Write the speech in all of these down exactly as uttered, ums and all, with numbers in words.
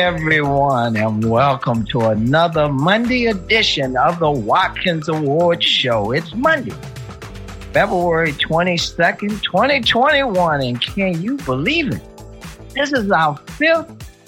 everyone, and welcome to another Monday edition of the Watkins Award Show. It's Monday, February twenty-second, twenty twenty-one, and can you believe it? This is our fifth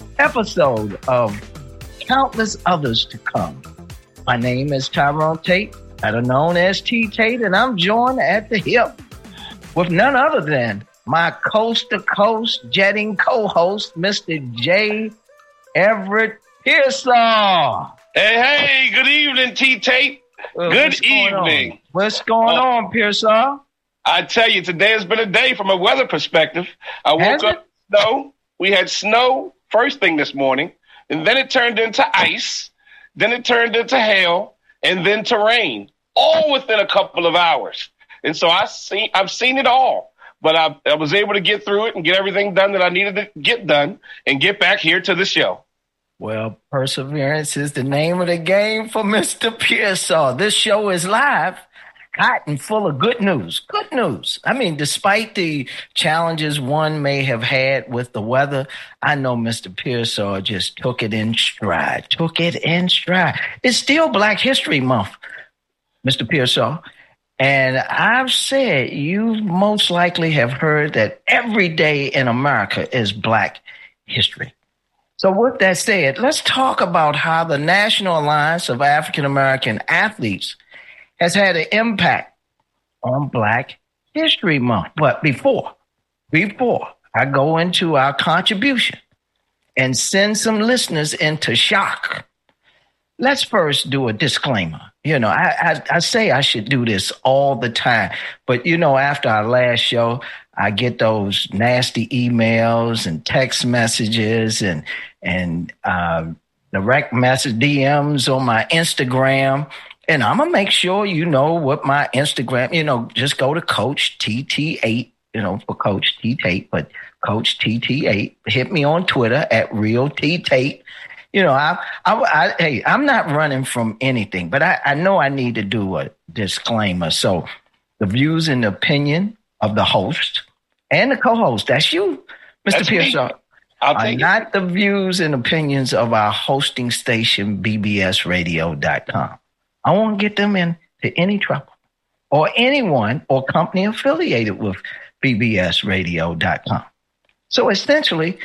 episode of countless others to come. My name is Tyrone Tate, better known as T Tate, and I'm joined at the hip with none other than my coast-to-coast jetting co-host, Mister J. Everett Pearsall. Hey, hey, good evening, T Tate. Well, good what's evening. On? What's going uh, on, Pearsall? I tell you, today has been a day from a weather perspective. I woke Has up, it? snow. We had snow first thing this morning, and then it turned into ice, then it turned into hail, and then to rain, all within a couple of hours. And so I see, I've seen it all. But I, I was able to get through it and get everything done that I needed to get done and get back here to the show. Well, perseverance is the name of the game for Mister Pearsall. This show is live, hot and full of good news. Good news. I mean, despite the challenges one may have had with the weather, I know Mister Pearsall just took it in stride, took it in stride. It's still Black History Month, Mister Pearsall. And I've said you most likely have heard that every day in America is Black History. So with that said, let's talk about how the National Alliance of African American Athletes has had an impact on Black History Month. But before, before I go into our contribution and send some listeners into shock, let's first do a disclaimer. You know, I, I, I say I should do this all the time, but you know, after our last show, I get those nasty emails and text messages and and uh, direct message D Ms on my Instagram, and I'm gonna make sure you know what my Instagram. You know, just go to Coach T T eight. You know, for Coach T Tate, but Coach T T eight. Hit me on Twitter at Real T Tate. You know, I, I, I, hey, I'm not running from anything, but I, I know I need to do a disclaimer. So the views and opinion of the host and the co-host, that's you, Mister Pearsall, are not the views and opinions of our hosting station, B B S radio dot com. I won't get them into any trouble or anyone or company affiliated with B B S radio dot com. So essentially,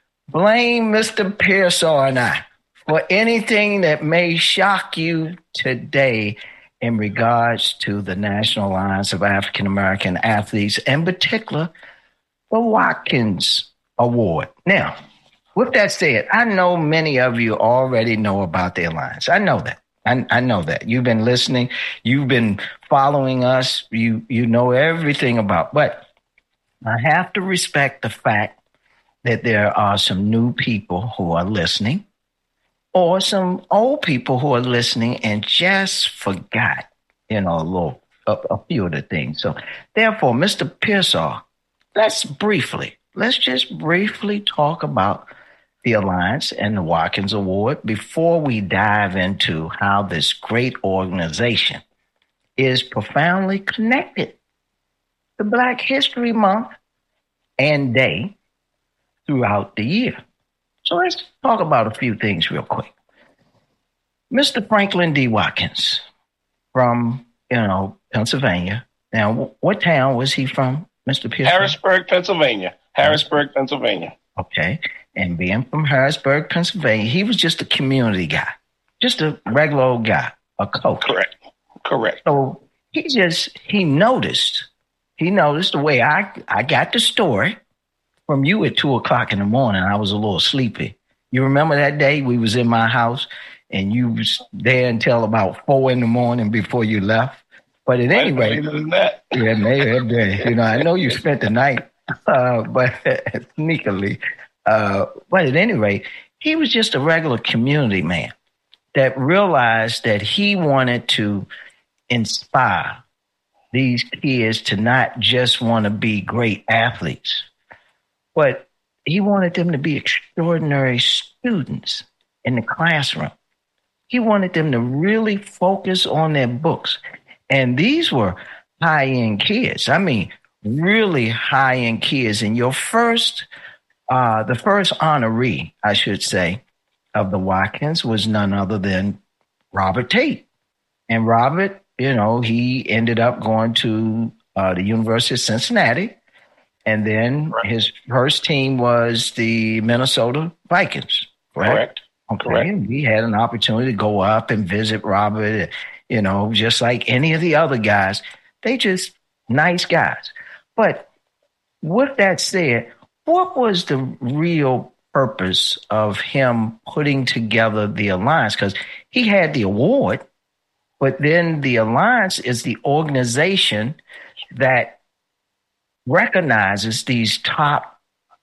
blame Mister Pearsall and I for anything that may shock you today in regards to the National Alliance of African American Athletes, in particular, the Watkins Award. Now, with that said, I know many of you already know about the Alliance. I know that. I, I know that. You've been listening. You've been following us. You, you know everything about. But I have to respect the fact that there are some new people who are listening or some old people who are listening and just forgot, you know, a little, a, a few of the things. So therefore, Mister Pearsall, let's briefly, let's just briefly talk about the Alliance and the Watkins Award before we dive into how this great organization is profoundly connected to Black History Month and Day throughout the year. So let's talk about a few things real quick. Mister Franklin D. Watkins from, you know, Pennsylvania. Now, what town was he from, Mister Pearsall? Harrisburg, Pennsylvania. Harrisburg, Pennsylvania. Okay. And being from Harrisburg, Pennsylvania, he was just a community guy, just a regular old guy, a coach. Correct. Correct. So he just, he noticed, he noticed the way I, I got the story from you at two o'clock in the morning. I was a little sleepy. You remember that day we was in my house and you was there until about four in the morning before you left? But at any rate, yeah, maybe, you know, I know you spent the night, uh, but sneakily. Uh, but at any rate, he was just a regular community man that realized that he wanted to inspire these kids to not just want to be great athletes, but he wanted them to be extraordinary students in the classroom. He wanted them to really focus on their books. And these were high-end kids. I mean, really high-end kids. And your first, uh, the first honoree, I should say, of the Watkins was none other than Robert Tate. And Robert, you know, he ended up going to uh, the University of Cincinnati. And then right. his first team was the Minnesota Vikings. Correct. Correct. Okay. Correct. We had an opportunity to go up and visit Robert, you know, just like any of the other guys. They just nice guys. But with that said, what was the real purpose of him putting together the Alliance? Because he had the award, but then the Alliance is the organization that recognizes these top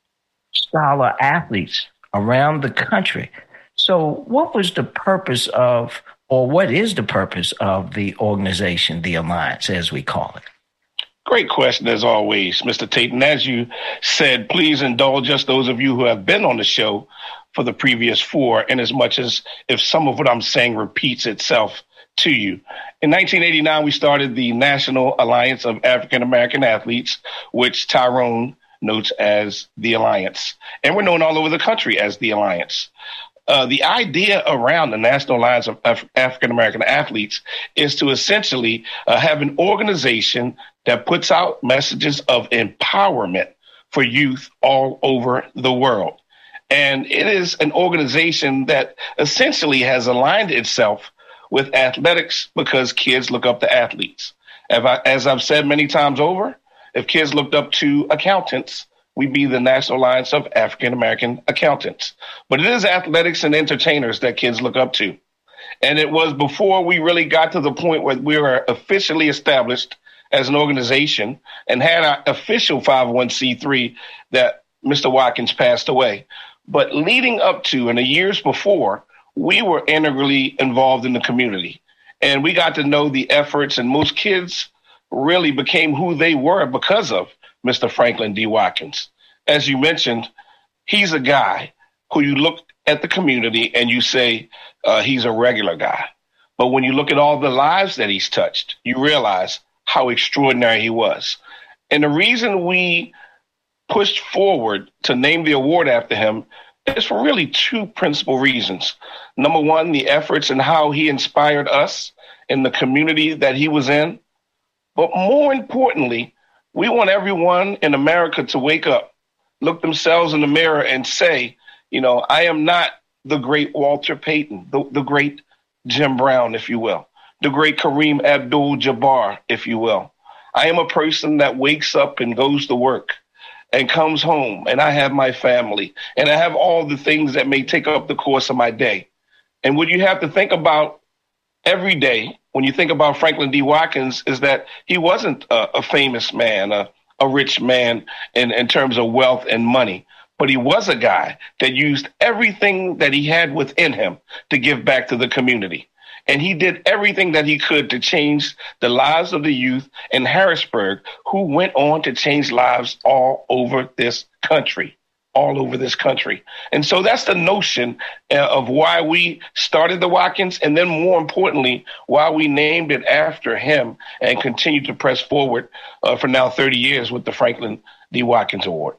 scholar athletes around the country. So what was the purpose of, or what is the purpose of the organization, the Alliance, as we call it? Great question, as always, Mister Tate. And as you said, please indulge us, those of you who have been on the show for the previous four, in as much as if some of what I'm saying repeats itself to you. In nineteen eighty-nine, we started the National Alliance of African American Athletes, which Tyrone notes as the Alliance. And we're known all over the country as the Alliance. Uh, the idea around the National Alliance of Af- African American Athletes is to essentially uh, have an organization that puts out messages of empowerment for youth all over the world. And it is an organization that essentially has aligned itself with athletics because kids look up to athletes. As, I, as I've said many times over, if kids looked up to accountants, we'd be the National Alliance of African American Accountants. But it is athletics and entertainers that kids look up to. And it was before we really got to the point where we were officially established as an organization and had our official five oh one c three that Mister Watkins passed away. But leading up to and the years before, we were integrally involved in the community. And we got to know the efforts, and most kids really became who they were because of Mister Franklin D. Watkins. As you mentioned, he's a guy who you look at the community and you say uh, he's a regular guy. But when you look at all the lives that he's touched, you realize how extraordinary he was. And the reason we pushed forward to name the award after him is for really two principal reasons. Number one, the efforts and how he inspired us in the community that he was in. But more importantly, we want everyone in America to wake up, look themselves in the mirror and say, you know, I am not the great Walter Payton, the, the great Jim Brown, if you will, the great Kareem Abdul-Jabbar, if you will. I am a person that wakes up and goes to work and comes home, and I have my family, and I have all the things that may take up the course of my day. And what you have to think about every day when you think about Franklin D. Watkins is that he wasn't a, a famous man, a, a rich man in, in terms of wealth and money, but he was a guy that used everything that he had within him to give back to the community. And he did everything that he could to change the lives of the youth in Harrisburg, who went on to change lives all over this country, all over this country. And so that's the notion uh, of why we started the Watkins, and then more importantly, why we named it after him and continue to press forward uh, for now thirty years with the Franklin D. Watkins Award.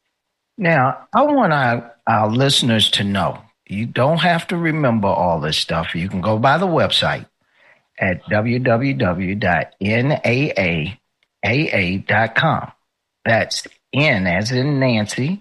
Now, I want our, our listeners to know, you don't have to remember all this stuff. You can go by the website at w w w dot n a a a a dot com. That's N as in Nancy,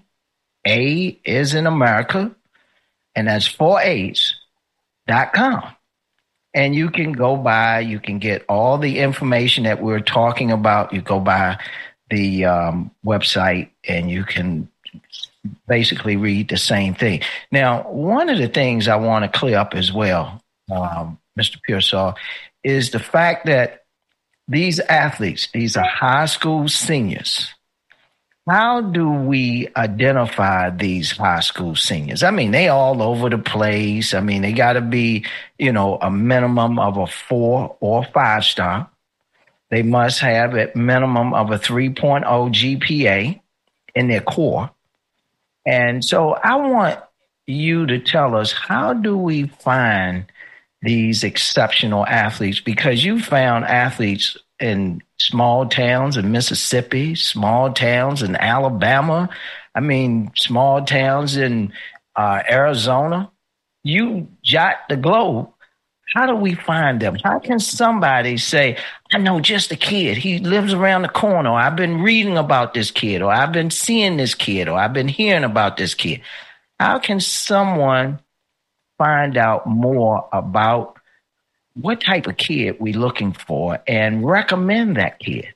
A is in America, and that's four A's dot com. And you can go by, you can get all the information that we're talking about. You go by the um, website and you can basically read the same thing. Now, one of the things I want to clear up as well, um, Mister Pearsall, is the fact that these athletes, these are high school seniors. How do we identify these high school seniors? I mean, they all over the place. I mean, they got to be, you know, a minimum of a four or five star. They must have a minimum of a three point oh G P A in their core. And so I want you to tell us, how do we find these exceptional athletes? Because you found athletes in small towns in Mississippi, small towns in Alabama. I mean, small towns in uh, Arizona. you jot the globe. How do we find them? How can somebody say, I know just a kid, he lives around the corner, or I've been reading about this kid, or I've been seeing this kid, or I've been hearing about this kid? How can someone find out more about what type of kid we're looking for and recommend that kid?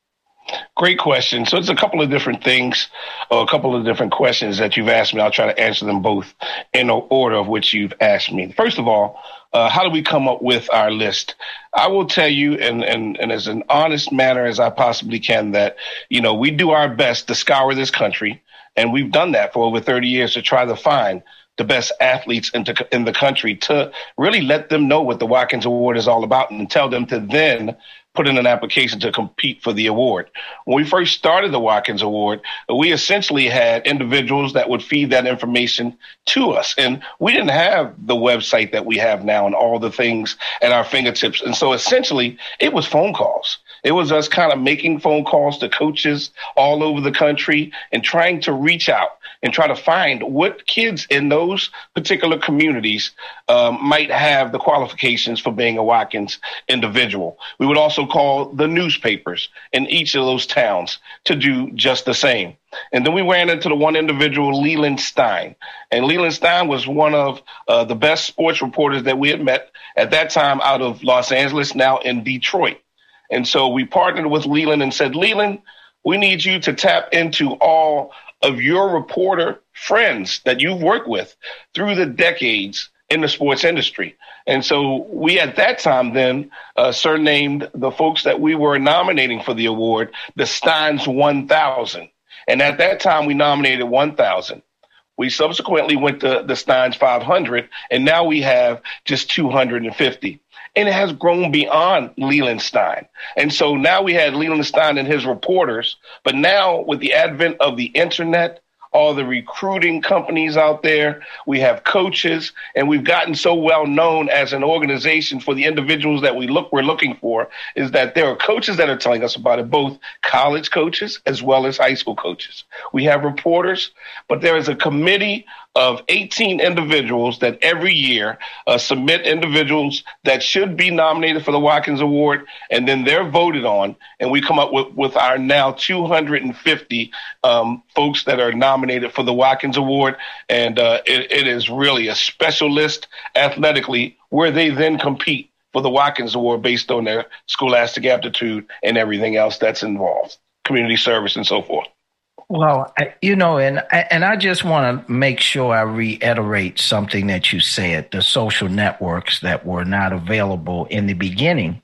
Great question. So it's a couple of different things, or a couple of different questions that you've asked me. I'll try to answer them both in the order of which you've asked me. First of all, uh, how do we come up with our list? I will tell you, and, and, and as an honest manner as I possibly can, that, you know, we do our best to scour this country, and we've done that for over thirty years to try to find the best athletes in, to, in the country, to really let them know what the Watkins Award is all about and tell them to then put in an application to compete for the award. When we first started the Watkins Award, we essentially had individuals that would feed that information to us. And we didn't have the website that we have now and all the things at our fingertips. And so essentially it was phone calls. It was us kind of making phone calls to coaches all over the country and trying to reach out and try to find what kids in those particular communities um, might have the qualifications for being a Watkins individual. We would also call the newspapers in each of those towns to do just the same. And then we ran into the one individual, Leland Stein. And Leland Stein was one of uh, the best sports reporters that we had met at that time out of Los Angeles, now in Detroit. And so we partnered with Leland and said, Leland, we need you to tap into all of your reporter friends that you've worked with through the decades in the sports industry. And so we at that time then uh, surnamed the folks that we were nominating for the award the Steins one thousand. And at that time we nominated one thousand. We subsequently went to the Steins five hundred, and now we have just two hundred fifty. And it has grown beyond Leland Stein. And so now we had Leland Stein and his reporters, but now with the advent of the internet, all the recruiting companies out there, we have coaches, and we've gotten so well known as an organization for the individuals that we look, we're looking for, is that there are coaches that are telling us about it, both college coaches as well as high school coaches. We have reporters, but there is a committee of eighteen individuals that every year uh, submit individuals that should be nominated for the Watkins Award, and then they're voted on, and we come up with, with our now two hundred fifty um, folks that are nominated for the Watkins Award, and uh, it, it is really a special list athletically where they then compete for the Watkins Award based on their scholastic aptitude and everything else that's involved, community service and so forth. Well, you know, and and I just want to make sure I reiterate something that you said, the social networks that were not available in the beginning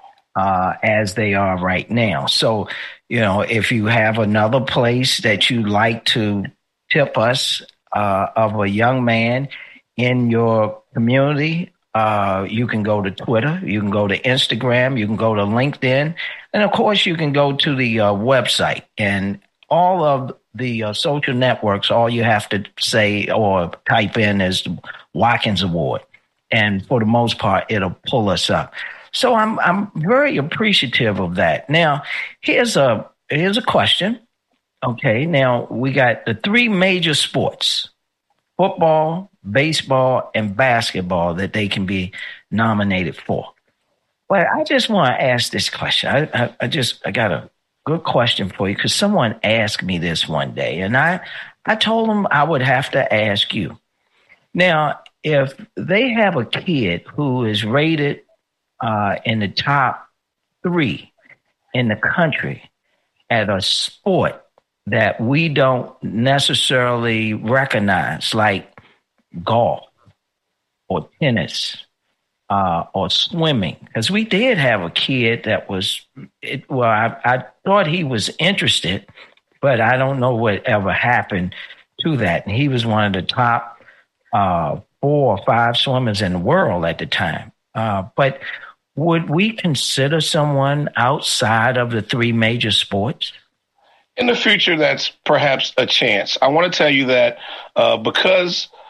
uh, as they are right now. So, you know, if you have another place that you like to tip us uh, of a young man in your community, uh, you can go to Twitter, you can go to Instagram, you can go to LinkedIn, and of course you can go to the uh, website. And all of the uh, social networks, all you have to say or type in is Watkins Award. And for the most part, it'll pull us up. So I'm I'm very appreciative of that. Now, here's a here's a question. Okay, now we got the three major sports, football, baseball, and basketball that they can be nominated for. Well, I just want to ask this question. I, I, I just I got a good question for you, because someone asked me this one day, and I, I told them I would have to ask you. Now, if they have a kid who is rated uh, in the top three in the country at a sport that we don't necessarily recognize, like golf or tennis, Uh, or swimming, because we did have a kid that was, it, well, I, I thought he was interested, but I don't know what ever happened to that. And he was one of the top uh, four or five swimmers in the world at the time. Uh, but would we consider someone outside of the three major sports? In the future, that's perhaps a chance. I want to tell you that uh, because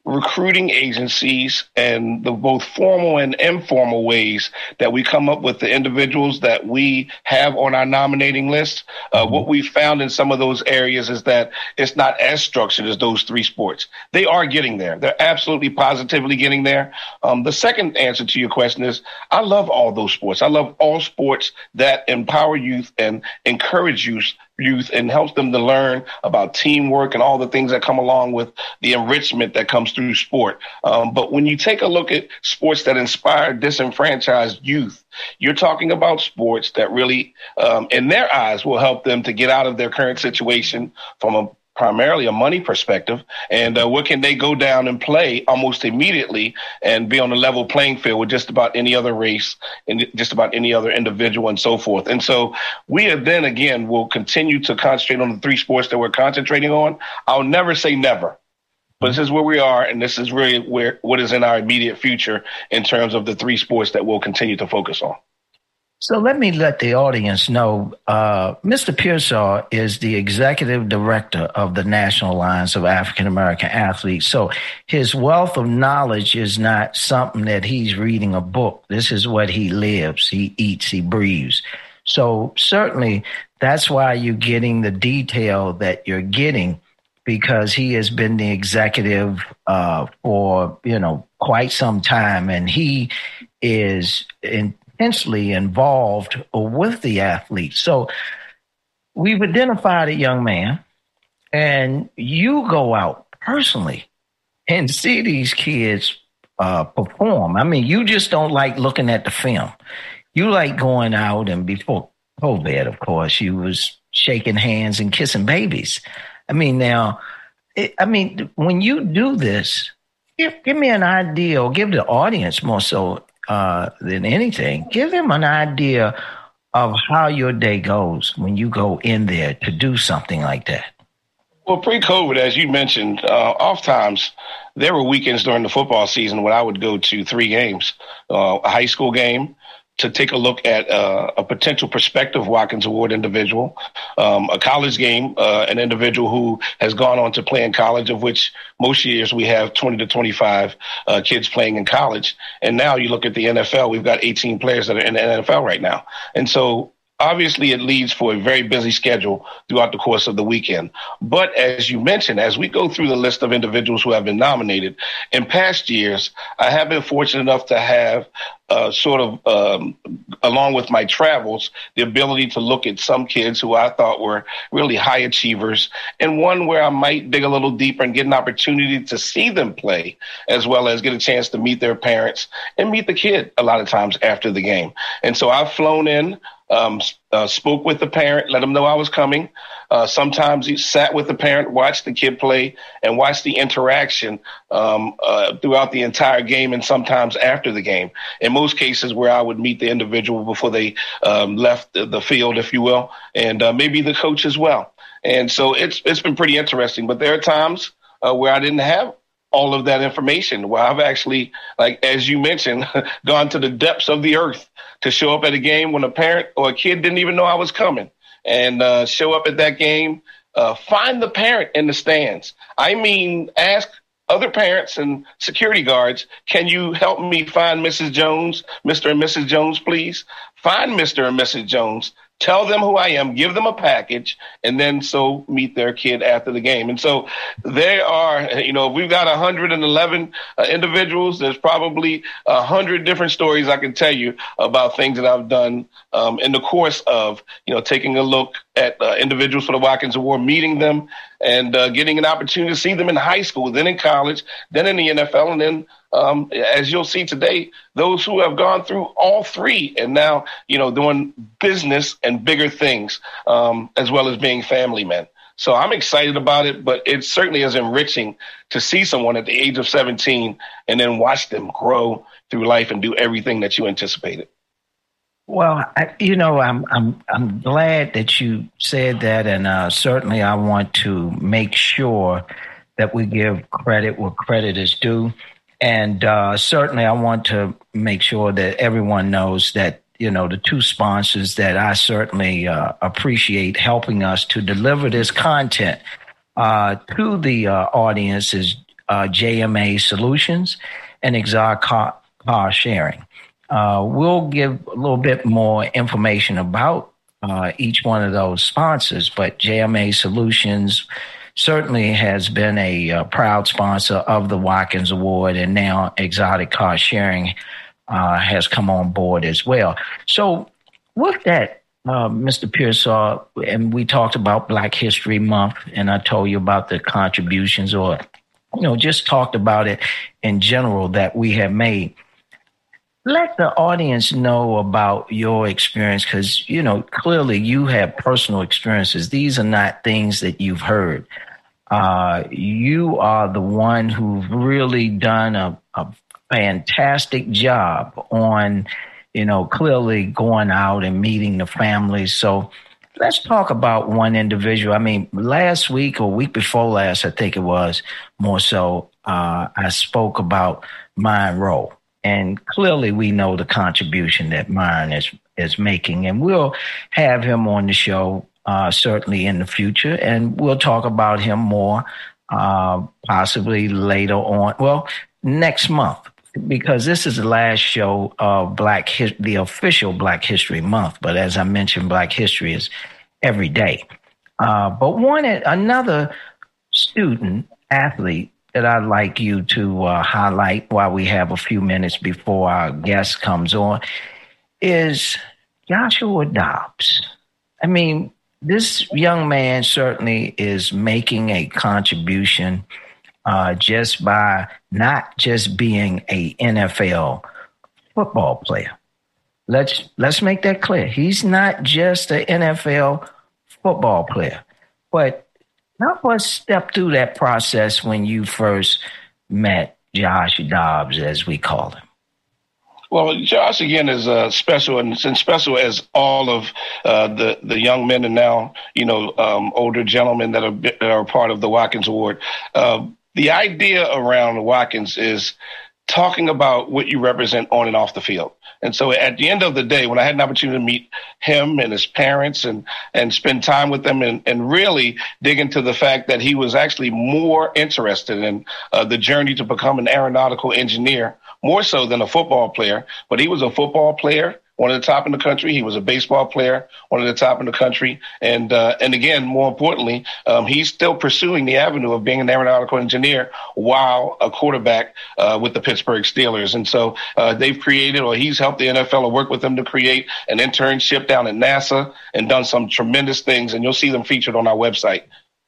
recruiting agencies and the both formal and informal ways that we come up with the individuals that we have on our nominating list, uh, what we found in some of those areas is that it's not as structured as those three sports. They are getting there. They're absolutely positively getting there. Um, the second answer to your question is I love all those sports. I love all sports that empower youth and encourage youth youth and helps them to learn about teamwork and all the things that come along with the enrichment that comes through sport. Um, but when you take a look at sports that inspire disenfranchised youth, you're talking about sports that really, um, in their eyes, will help them to get out of their current situation from a primarily a money perspective, and uh, what can they go down and play almost immediately and be on a level playing field with just about any other race and just about any other individual and so forth. And so we have then again will continue to concentrate on the three sports that we're concentrating on. I'll never say never, but this is where we are, and this is really where what is in our immediate future in terms of the three sports that we'll continue to focus on. So let me let the audience know, uh, Mister Pearsall is the executive director of the National Alliance of African American Athletes. So his wealth of knowledge is not something that he's reading a book. This is what he lives, he eats, he breathes. So certainly that's why you're getting the detail that you're getting, because he has been the executive uh, for, you know, quite some time, and he is in intensely involved with the athletes. So we've identified a young man, and you go out personally and see these kids uh, perform. I mean, you just don't like looking at the film. You like going out, and before COVID, of course, you was shaking hands and kissing babies. I mean, now, it, I mean, when you do this, give, give me an idea, or give the audience more so, Uh, than anything, give them an idea of how your day goes when you go in there to do something like that. Well, pre-COVID, as you mentioned, uh, oftentimes there were weekends during the football season when I would go to three games, uh, a high school game, to take a look at uh, a potential prospective Watkins Award individual, um, a college game, uh, an individual who has gone on to play in college, of which most years we have twenty to twenty-five uh, kids playing in college. And now you look at the N F L, we've got eighteen players that are in the N F L right now. And so obviously it leads for a very busy schedule throughout the course of the weekend. But as you mentioned, as we go through the list of individuals who have been nominated, in past years, I have been fortunate enough to have Uh, sort of, um, along with my travels, the ability to look at some kids who I thought were really high achievers, and one where I might dig a little deeper and get an opportunity to see them play, as well as get a chance to meet their parents and meet the kid a lot of times after the game. And so I've flown in, um, uh, spoke with the parent, let them know I was coming. Uh, sometimes he sat with the parent, watched the kid play, and watched the interaction um, uh, throughout the entire game, and sometimes after the game. In most cases, where I would meet the individual before they um, left the, the field, if you will, and uh, maybe the coach as well. And so it's it's been pretty interesting. But there are times uh, where I didn't have all of that information, where I've actually, like as you mentioned, gone to the depths of the earth to show up at a game when a parent or a kid didn't even know I was coming, and uh, show up at that game, uh, find the parent in the stands. I mean, ask other parents and security guards, can you help me find Missus Jones, Mister and Missus Jones, please? Find Mister and Missus Jones. Tell them who I am, give them a package, and then so meet their kid after the game. And so there are, you know, if we've got one hundred eleven uh, individuals, there's probably one hundred different stories I can tell you about things that I've done um, in the course of, you know, taking a look at uh, individuals for the Watkins Award, meeting them, and uh, getting an opportunity to see them in high school, then in college, then in the N F L, and then Um, as you'll see today, those who have gone through all three and now, you know, doing business and bigger things, um, as well as being family men. So I'm excited about it, but it certainly is enriching to see someone at the age of seventeen and then watch them grow through life and do everything that you anticipated. Well, I, you know, I'm I'm I'm glad that you said that, and uh, certainly I want to make sure that we give credit where credit is due. And uh, certainly I want to make sure that everyone knows that, you know, the two sponsors that I certainly uh, appreciate helping us to deliver this content uh, to the uh, audience is uh, J M A Solutions and Exotic Car, car Sharing. Uh, we'll give a little bit more information about uh, each one of those sponsors, but J M A Solutions certainly has been a, a proud sponsor of the Watkins Award, and now Exotic Car Sharing uh, has come on board as well. So with that, uh, Mister Pearsall, and we talked about Black History Month, and I told you about the contributions, or, you know, just talked about it in general that we have made. Let the audience know about your experience, because, you know, clearly you have personal experiences. These are not things that you've heard. Uh, you are the one who've really done a, a fantastic job on, you know, clearly going out and meeting the families. So let's talk about one individual. I mean, last week or week before last, I think it was more so, uh, I spoke about Myron Rowe. And clearly we know the contribution that Myron is, is making. And we'll have him on the show Uh, certainly in the future, and we'll talk about him more uh, possibly later on. Well, next month, because this is the last show of Black His- the official Black History Month. But as I mentioned, Black History is every day. Uh, but one another student athlete that I'd like you to uh, highlight while we have a few minutes before our guest comes on is Joshua Dobbs. I mean, this young man certainly is making a contribution uh, just by not just being a N F L football player. Let's let's make that clear. He's not just an N F L football player. But help us step through that process when you first met Josh Dobbs, as we call him. Well, Josh, again, is uh, special, and, and special as all of uh, the, the young men and now, you know, um, older gentlemen that are, that are part of the Watkins Award. Uh, the idea around Watkins is talking about what you represent on and off the field. And so at the end of the day, when I had an opportunity to meet him and his parents and, and spend time with them and, and really dig into the fact that he was actually more interested in uh, the journey to become an aeronautical engineer, more so than a football player. But he was a football player, one of the top in the country. He was a baseball player, one of the top in the country. And uh, and again, more importantly, um, he's still pursuing the avenue of being an aeronautical engineer while a quarterback uh, with the Pittsburgh Steelers. And so uh, they've created, or he's helped the N F L or worked with them to create an internship down at NASA and done some tremendous things. And you'll see them featured on our website.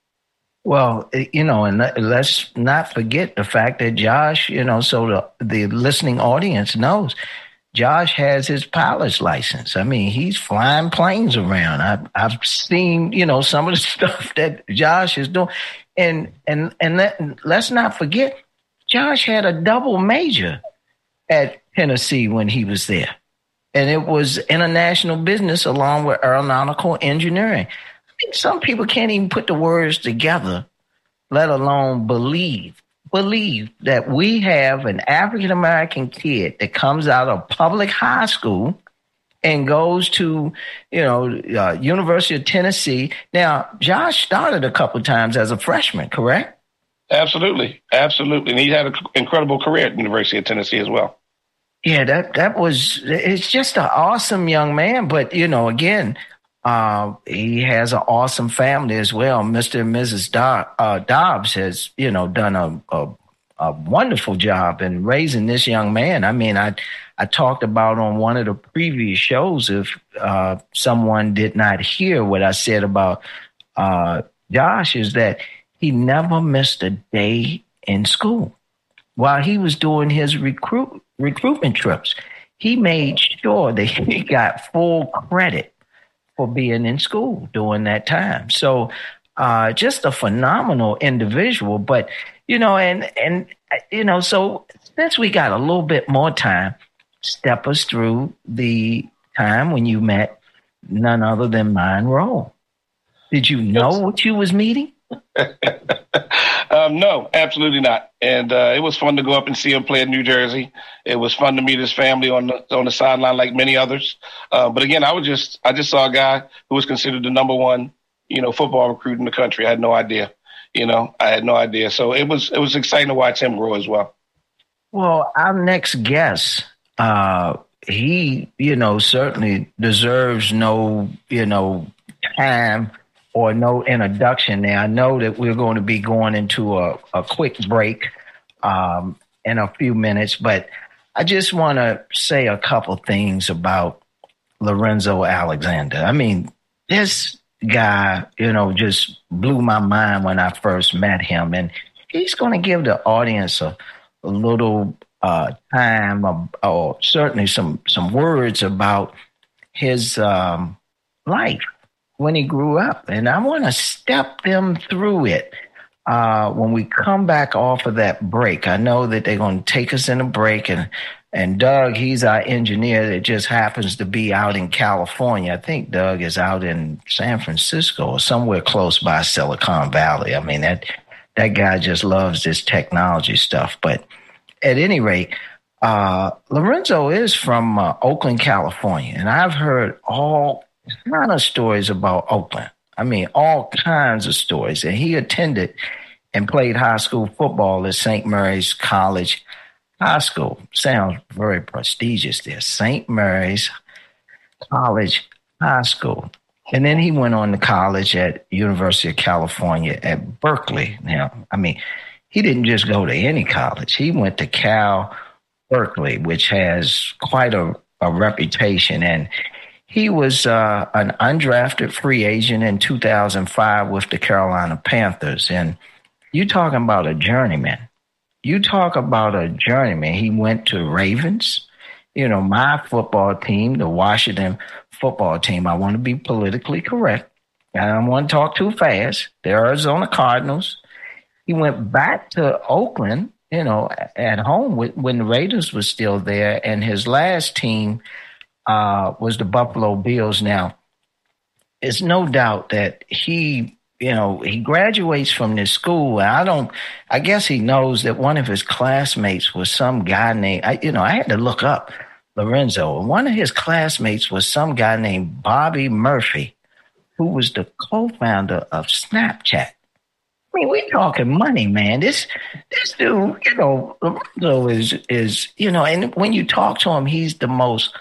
Well, you know, and let's not forget the fact that Josh, you know, so the, the listening audience knows Josh has his pilot's license. I mean, he's flying planes around. I've, I've seen, you know, some of the stuff that Josh is doing. And, and, and let, let's not forget, Josh had a double major at Tennessee when he was there. And it was international business along with aeronautical engineering. Some people can't even put the words together, let alone believe, believe that we have an African-American kid that comes out of public high school and goes to, you know, uh, University of Tennessee. Now, Josh started a couple of times as a freshman, correct? Absolutely. Absolutely. And he had an incredible career at the University of Tennessee as well. Yeah, that, that was, it's just an awesome young man. But, you know, again, Uh, he has an awesome family as well. Mister and Missus Do- uh, Dobbs has, you know, done a, a, a wonderful job in raising this young man. I mean, I I talked about on one of the previous shows, if uh, someone did not hear what I said about uh, Josh, is that he never missed a day in school while he was doing his recruit recruitment trips. He made sure that he got full credit for being in school during that time. So uh, just a phenomenal individual. But, you know, and, and you know, so since we got a little bit more time, step us through the time when you met none other than Myron Rowe. Did you know yes. what you was meeting? um, no, absolutely not. And uh, it was fun to go up and see him play in New Jersey. It was fun to meet his family on the on the sideline, like many others. Uh, but again, I was just I just saw a guy who was considered the number one, you know, football recruit in the country. I had no idea. You know, I had no idea. So it was it was exciting to watch him grow as well. Well, our next guest, uh, he, you know, certainly deserves no, you know, time or no introduction there. I know that we're going to be going into a, a quick break um, in a few minutes, but I just want to say a couple things about Lorenzo Alexander. I mean, this guy, you know, just blew my mind when I first met him, and he's going to give the audience a, a little uh, time or, or certainly some, some words about his um, life when he grew up. And I want to step them through it uh, when we come back off of that break. I know that they're going to take us in a break, and and Doug, he's our engineer that just happens to be out in California. I think Doug is out in San Francisco or somewhere close by Silicon Valley. I mean, that that guy just loves this technology stuff. But at any rate, uh, Lorenzo is from uh, Oakland, California, and I've heard all kind of stories about Oakland. I mean, all kinds of stories. And he attended and played high school football at Saint Mary's College High School. Sounds very prestigious there. Saint Mary's College High School. And then he went on to college at University of California at Berkeley. Now, I mean, he didn't just go to any college. He went to Cal Berkeley, which has quite a, a reputation. And he was uh, an undrafted free agent in two thousand five with the Carolina Panthers. And you talking about a journeyman. You talk about a journeyman. He went to Ravens, you know, my football team, the Washington football team. I want to be politically correct. I don't want to talk too fast. The Arizona Cardinals. He went back to Oakland, you know, at home with, when the Raiders was still there. And his last team uh, was the Buffalo Bills. Now, it's no doubt that he You know, he graduates from this school. And I don't, I guess he knows that one of his classmates was some guy named, I, you know, I had to look up Lorenzo. And one of his classmates was some guy named Bobby Murphy, who was the co-founder of Snapchat. I mean, we're talking money, man. This, this dude, you know, Lorenzo is, is, you know, and when you talk to him, he's the most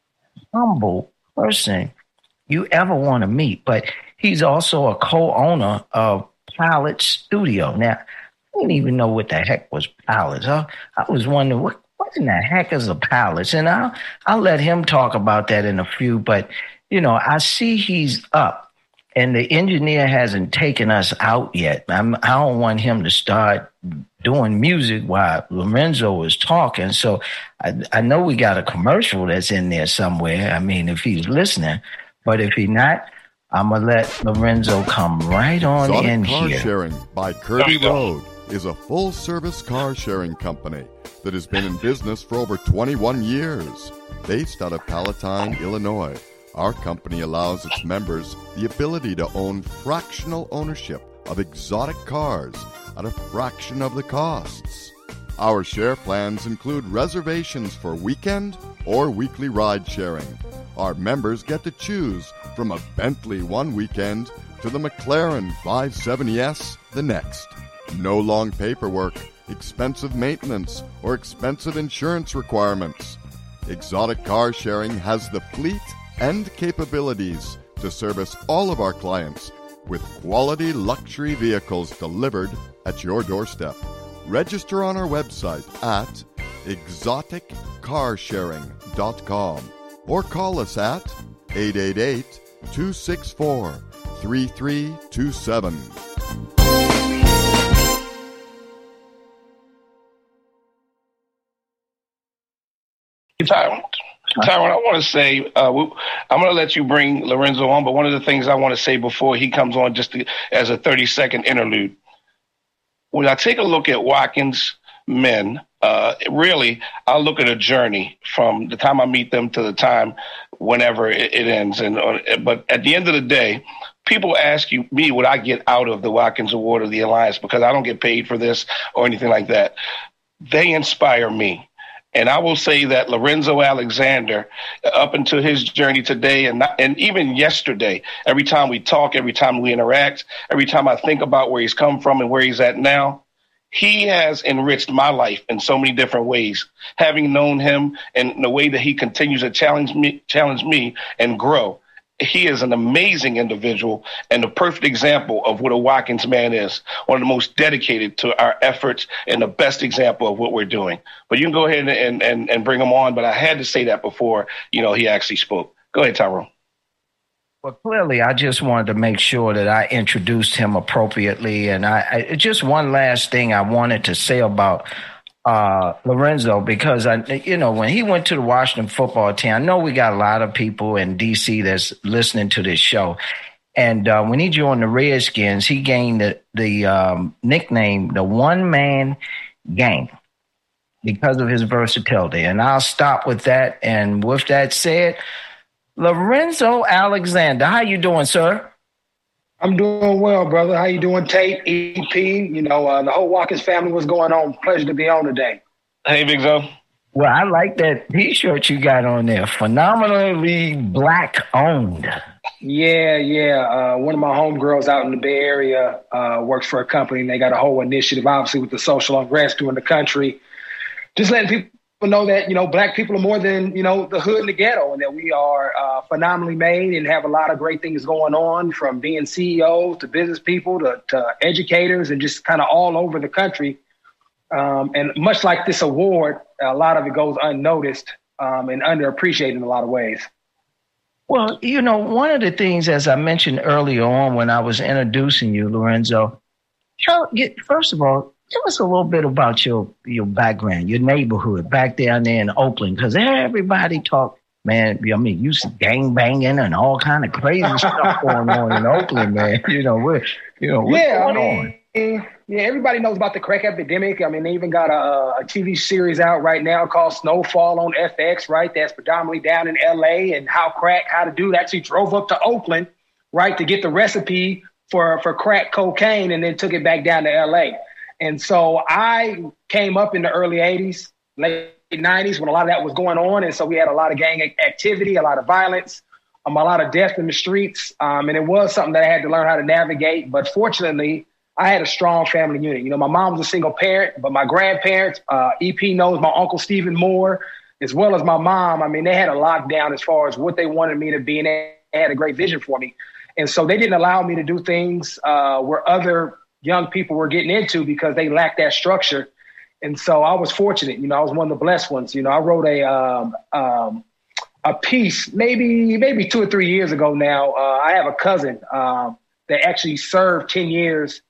humble person you ever want to meet. But he's also a co-owner of Pilot Studio. Now, I didn't even know what the heck was Pilots. I, I was wondering, what, what in the heck is a Pilots? And I'll, I'll let him talk about that in a few. But, you know, I see he's up, and the engineer hasn't taken us out yet. I'm, I don't want him to start doing music while Lorenzo is talking. So I, I know we got a commercial that's in there somewhere. I mean, if he's listening. But if he's not, I'm going to let Lorenzo come right on Exotic in Car here. Sharing by Kirby Road is a full-service car sharing company that has been in business for over twenty-one years. Based out of Palatine, Illinois, our company allows its members the ability to own fractional ownership of exotic cars at a fraction of the costs. Our share plans include reservations for weekend or weekly ride sharing. Our members get to choose from a Bentley one weekend to the McLaren five seventy S the next. No long paperwork, expensive maintenance, or expensive insurance requirements. Exotic Car Sharing has the fleet and capabilities to service all of our clients with quality luxury vehicles delivered at your doorstep. Register on our website at exotic car sharing dot com or call us at eight eight eight, two six four, three three two seven. Tyron, Tyron, I want to say, uh, we, I'm going to let you bring Lorenzo on, but one of the things I want to say before he comes on, just to, as a thirty-second interlude, when I take a look at Watkins men, uh, really, I'll look at a journey from the time I meet them to the time whenever it, it ends. And uh, but at the end of the day, people ask you me what I get out of the Watkins Award or the Alliance, because I don't get paid for this or anything like that. They inspire me. And I will say that Lorenzo Alexander, up until his journey today and not, and even yesterday, every time we talk, every time we interact, every time I think about where he's come from and where he's at now, he has enriched my life in so many different ways. Having known him and the way that he continues to challenge me, challenge me and grow. He is an amazing individual and the perfect example of what a Watkins man is. One of the most dedicated to our efforts and the best example of what we're doing. But you can go ahead and, and, and bring him on. But I had to say that before, you know, he actually spoke. Go ahead, Tyrone. Well, clearly, I just wanted to make sure that I introduced him appropriately. And I, I just one last thing I wanted to say about Uh, Lorenzo, because I, you know, when he went to the Washington football team, I know we got a lot of people in D C that's listening to this show. And uh, when he joined the Redskins, he gained the, the um, nickname, the one man gang, because of his versatility. And I'll stop with that. And with that said, Lorenzo Alexander, how you doing, sir? I'm doing well, brother. How you doing, Tate, E P? You know, uh, the whole Watkins family, what's going on? Pleasure to be on today. Hey, Big Zo. Well, I like that T-shirt you got on there. Phenomenally black owned. Yeah, yeah. Uh, one of my homegirls out in the Bay Area uh, works for a company, and they got a whole initiative, obviously, with the social unrest during the country. Just letting people know that, you know, black people are more than, you know, the hood and the ghetto, and that we are uh, phenomenally made and have a lot of great things going on, from being C E Os to business people to, to educators, and just kind of all over the country. Um, and much like this award, a lot of it goes unnoticed um, and underappreciated in a lot of ways. Well, you know, one of the things, as I mentioned earlier on when I was introducing you, Lorenzo, tell, first of all, tell us a little bit about your, your background, your neighborhood back down there in Oakland, because everybody talk, man, I mean, you see gang banging and all kind of crazy stuff going on in Oakland, man. You know, we're, you know, what's yeah, going I mean, on? Yeah, everybody knows about the crack epidemic. I mean, they even got a, a T V series out right now called Snowfall on F X, right? That's predominantly down in L A, and how crack, how to do it. Actually drove up to Oakland, right, to get the recipe for, for crack cocaine, and then took it back down to L A. And so I came up in the early eighties, late nineties, when a lot of that was going on. And so we had a lot of gang activity, a lot of violence, um, a lot of death in the streets. Um, and it was something that I had to learn how to navigate. But fortunately, I had a strong family unit. You know, my mom was a single parent, but my grandparents, uh, E P knows my Uncle Stephen Moore, as well as my mom. I mean, they had a lockdown as far as what they wanted me to be, and they had a great vision for me. And so they didn't allow me to do things uh, where other young people were getting into, because they lacked that structure. And so I was fortunate. You know, I was one of the blessed ones. You know, I wrote a um, um, a piece maybe maybe two or three years ago now. Uh, I have a cousin um, that actually served ten years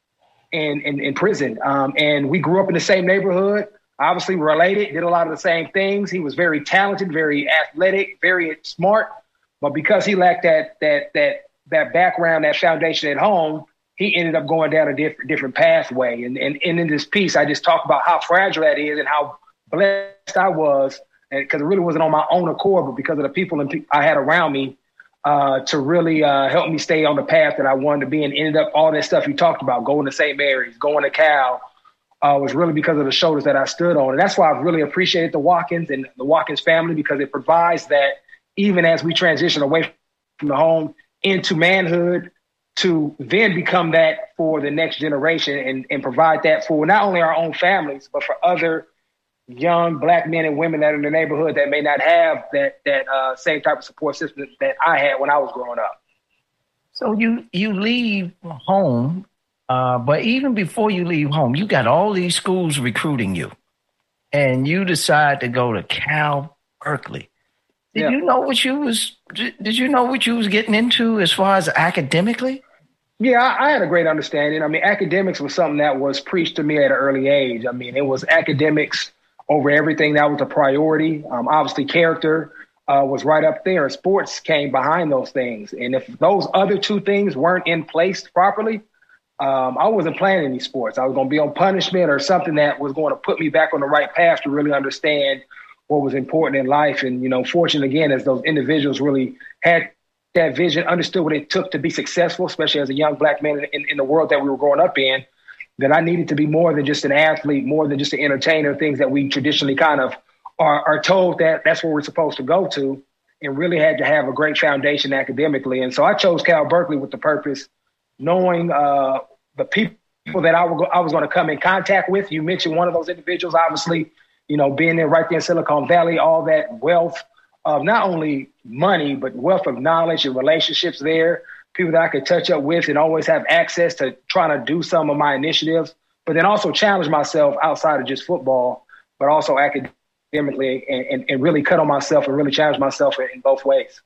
in, in, in prison. Um, and we grew up in the same neighborhood, obviously related, did a lot of the same things. He was very talented, very athletic, very smart. But because he lacked that that that that background, that foundation at home, he ended up going down a different different pathway. And, and, and in this piece, I just talk about how fragile that is and how blessed I was, because it really wasn't on my own accord, but because of the people and pe- I had around me uh, to really uh, help me stay on the path that I wanted to be, and ended up all that stuff you talked about, going to Saint Mary's, going to Cal, uh, was really because of the shoulders that I stood on. And that's why I've really appreciated the Watkins and the Watkins family, because it provides that even as we transition away from the home into manhood, to then become that for the next generation, and, and provide that for not only our own families, but for other young black men and women that are in the neighborhood that may not have that that uh, same type of support system that I had when I was growing up. So you, you leave home, uh, but even before you leave home, you got all these schools recruiting you, and you decide to go to Cal Berkeley. Did yeah. you know what you was? Did you know what you was getting into as far as academically? Yeah, I, I had a great understanding. I mean, academics was something that was preached to me at an early age. I mean, it was academics over everything. That was a priority. Um, obviously, character uh, was right up there. Sports came behind those things. And if those other two things weren't in place properly, um, I wasn't playing any sports. I was going to be on punishment or something that was going to put me back on the right path to really understand what was important in life. And, you know, fortunate again, as those individuals really had that vision, understood what it took to be successful, especially as a young black man in, in the world that we were growing up in, that I needed to be more than just an athlete, more than just an entertainer, things that we traditionally kind of are, are told that that's where we're supposed to go to, and really had to have a great foundation academically. And so I chose Cal Berkeley with the purpose, knowing uh, the people that I, were, I was going to come in contact with. You mentioned one of those individuals, obviously, you know, being there right there in Silicon Valley, all that wealth of not only money, but wealth of knowledge and relationships there, people that I could touch up with and always have access to trying to do some of my initiatives, but then also challenge myself outside of just football, but also academically and, and, and really cut on myself and really challenge myself in, in both ways.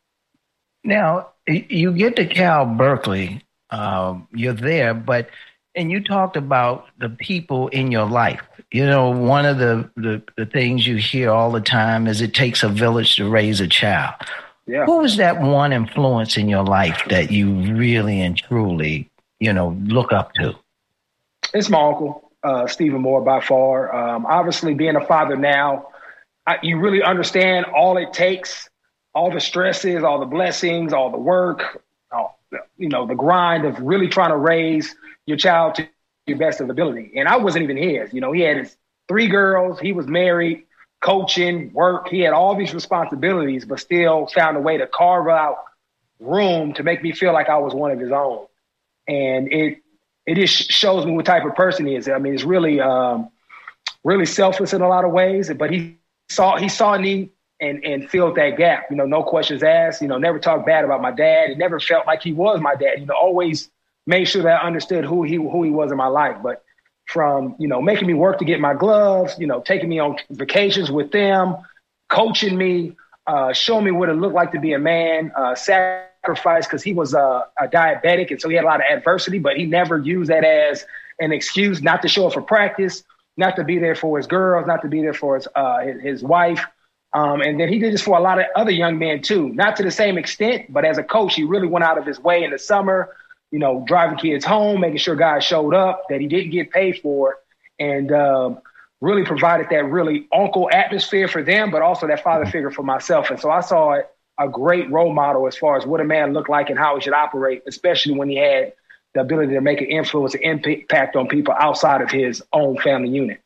Now, you get to Cal Berkeley, um, you're there, but and you talked about the people in your life. You know, one of the, the, the things you hear all the time is it takes a village to raise a child. Yeah. Who was that one influence in your life that you really and truly, you know, look up to? It's my uncle, uh, Stephen Moore, by far. Um, obviously, being a father now, I, you really understand all it takes, all the stresses, all the blessings, all the work, all, you know, the grind of really trying to raise your child to your best of ability. And I wasn't even his. You know, he had his three girls. He was married, coaching, work. He had all these responsibilities, but still found a way to carve out room to make me feel like I was one of his own. And it it just shows me what type of person he is. I mean, it's really, um, really selfless in a lot of ways, but he saw he saw a need and, and filled that gap. You know, no questions asked, you know, never talked bad about my dad. It never felt like he was my dad, you know, always made sure that I understood who he who he was in my life. But from, you know, making me work to get my gloves, you know, taking me on vacations with them, coaching me, uh, showing me what it looked like to be a man, uh, sacrifice, because he was a, a diabetic. And so he had a lot of adversity, but he never used that as an excuse not to show up for practice, not to be there for his girls, not to be there for his, uh, his, his wife. Um, and then he did this for a lot of other young men, too, not to the same extent. But as a coach, he really went out of his way in the summer, you know, driving kids home, making sure guys showed up, that he didn't get paid for, and um, really provided that really uncle atmosphere for them, but also that father figure for myself. And so I saw it, a great role model as far as what a man looked like and how he should operate, especially when he had the ability to make an influence and impact on people outside of his own family unit.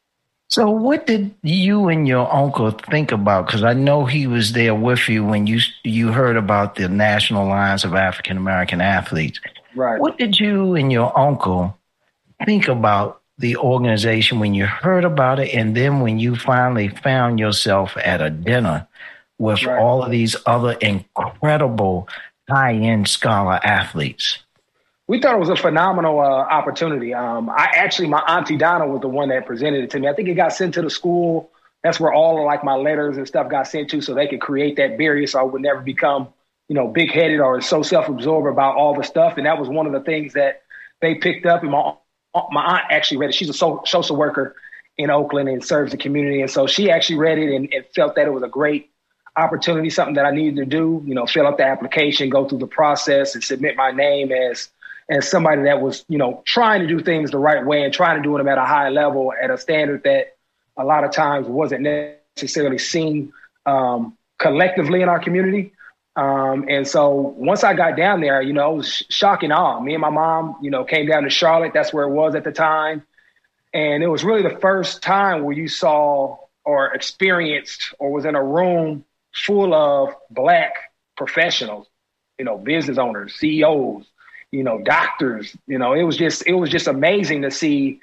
So what did you and your uncle think about? Because I know he was there with you when you you heard about the National Alliance of African American Athletes. Right. What did you and your uncle think about the organization when you heard about it, and then when you finally found yourself at a dinner with right. all of these other incredible high-end scholar athletes? We thought it was a phenomenal uh, opportunity. Um, I actually, my auntie Donna was the one that presented it to me. I think it got sent to the school. That's where all of like my letters and stuff got sent to, so they could create that barrier so I would never become, you know, big-headed or so self-absorbed about all the stuff. And that was one of the things that they picked up. And my my aunt actually read it. She's a so, social worker in Oakland and serves the community. And so she actually read it and, and felt that it was a great opportunity, something that I needed to do, you know, fill out the application, go through the process and submit my name as as somebody that was, you know, trying to do things the right way and trying to do them at a high level, at a standard that a lot of times wasn't necessarily seen um, collectively in our community. Um, and so once I got down there, you know, it was shock and awe. Me and my mom, you know, came down to Charlotte. That's where it was at the time. And it was really the first time where you saw or experienced or was in a room full of Black professionals, you know, business owners, C E Os, you know, doctors. You know, it was just it was just amazing to see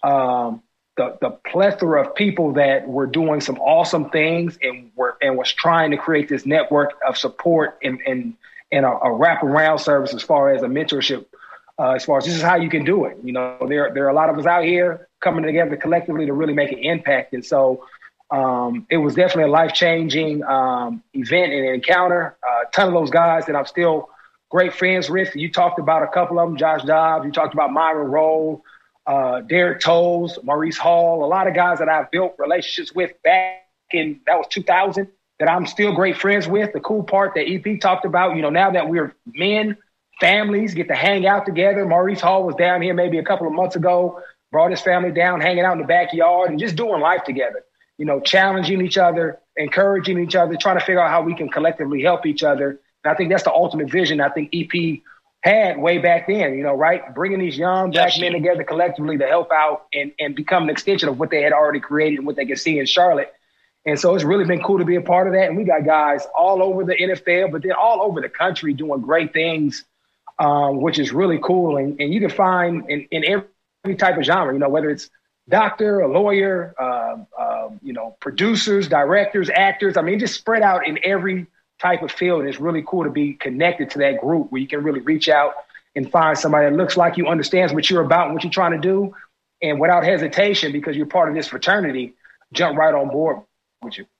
um, the the plethora of people that were doing some awesome things and were and was trying to create this network of support and and and a, a wraparound service as far as a mentorship, uh, as far as this is how you can do it. You know, there there are a lot of us out here coming together collectively to really make an impact, and so. Um, it was definitely a life-changing um, event and encounter. Uh, a ton of those guys that I'm still great friends with. You talked about a couple of them, Josh Dobbs. You talked about Myron Rolle, uh, Derek Toles, Maurice Hall, a lot of guys that I've built relationships with back in, that was two thousand, that I'm still great friends with. The cool part that E P talked about, you know, now that we're men, families get to hang out together. Maurice Hall was down here maybe a couple of months ago, brought his family down, hanging out in the backyard and just doing life together. You know, challenging each other, encouraging each other, trying to figure out how we can collectively help each other. And I think that's the ultimate vision I think E P had way back then, you know, right? Bringing these young Black men together collectively to help out and, and become an extension of what they had already created and what they could see in Charlotte. And so it's really been cool to be a part of that. And we got guys all over the N F L, but then all over the country doing great things, um, which is really cool. And, and you can find in, in every type of genre, you know, whether it's doctor, a lawyer, uh, uh, you know, producers, directors, actors. I mean, just spread out in every type of field. And it's really cool to be connected to that group where you can really reach out and find somebody that looks like you, understands what you're about and what you're trying to do. And without hesitation, because you're part of this fraternity, jump right on board with you.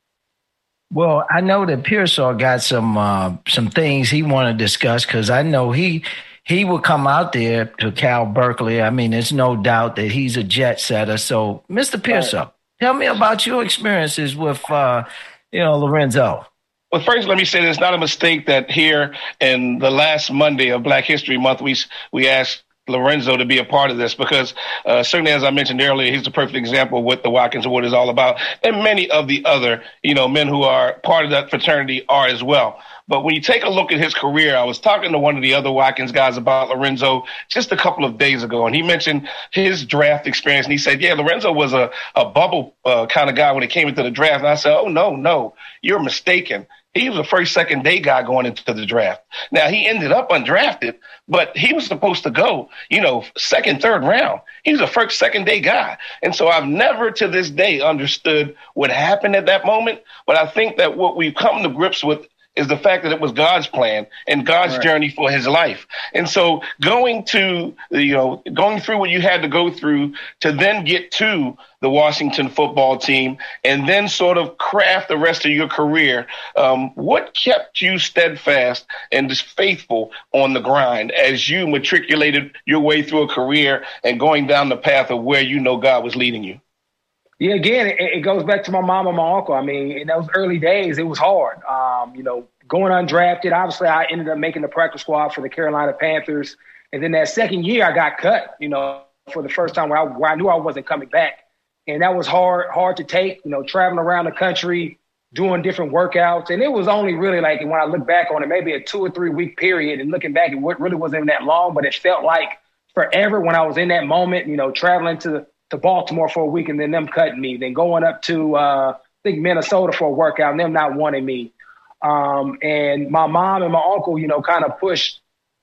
Well, I know that Pearsall got some uh, some things he want to discuss, because I know he he will come out there to Cal Berkeley. I mean, there's no doubt that he's a jet setter. So, Mister Pearsall, right. Tell me about your experiences with, uh, you know, Lorenzo. Well, first, let me say it's not a mistake that here in the last Monday of Black History Month, we we asked Lorenzo to be a part of this, because uh, certainly, as I mentioned earlier, he's the perfect example of what the Watkins Award is all about. And many of the other, you know, men who are part of that fraternity are as well. But when you take a look at his career, I was talking to one of the other Watkins guys about Lorenzo just a couple of days ago, and he mentioned his draft experience. And he said, yeah, Lorenzo was a, a bubble uh, kind of guy when it came into the draft. And I said, oh, no, no, you're mistaken. He was a first, second day guy going into the draft. Now, he ended up undrafted, but he was supposed to go, you know, second, third round. He was a first, second day guy. And so I've never to this day understood what happened at that moment. But I think that what we've come to grips with is the fact that it was God's plan and God's right. journey for his life. And so going to, you know, going through what you had to go through to then get to the Washington football team and then sort of craft the rest of your career, um, what kept you steadfast and just faithful on the grind as you matriculated your way through a career and going down the path of where you know God was leading you? Yeah, again, it, it goes back to my mom and my uncle. I mean, in those early days, it was hard. Um, you know, going undrafted, obviously I ended up making the practice squad for the Carolina Panthers. And then that second year I got cut, you know, for the first time where I, where I knew I wasn't coming back. And that was hard, hard to take, you know, traveling around the country, doing different workouts. And it was only really like, when I look back on it, maybe a two or three week period. And looking back, it really wasn't that long, but it felt like forever when I was in that moment, you know, traveling to to Baltimore for a week and then them cutting me, then going up to, uh, I think, Minnesota for a workout and them not wanting me. Um, and my mom and my uncle, you know, kind of pushed,